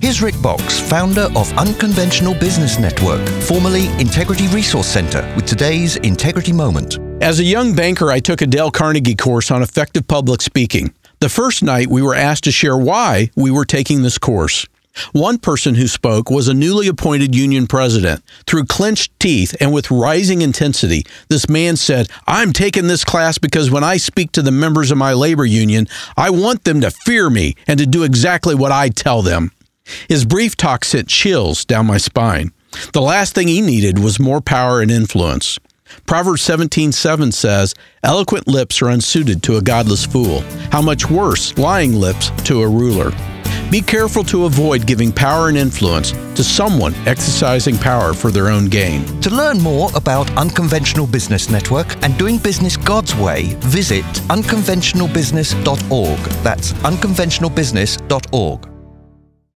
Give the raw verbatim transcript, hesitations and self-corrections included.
Here's Rick Box, founder of Unconventional Business Network, formerly Integrity Resource Center, with today's Integrity Moment. As a young banker, I took a Dale Carnegie course on effective public speaking. The first night, we were asked to share why we were taking this course. One person who spoke was a newly appointed union president. Through clenched teeth and with rising intensity, this man said, "I'm taking this class because when I speak to the members of my labor union, I want them to fear me and to do exactly what I tell them." His brief talk sent chills down my spine. The last thing he needed was more power and influence. Proverbs seventeen seven says, "Eloquent lips are unsuited to a godless fool. How much worse, lying lips to a ruler." Be careful to avoid giving power and influence to someone exercising power for their own gain. To learn more about Unconventional Business Network and doing business God's way, visit unconventional business dot org. That's unconventional business dot org.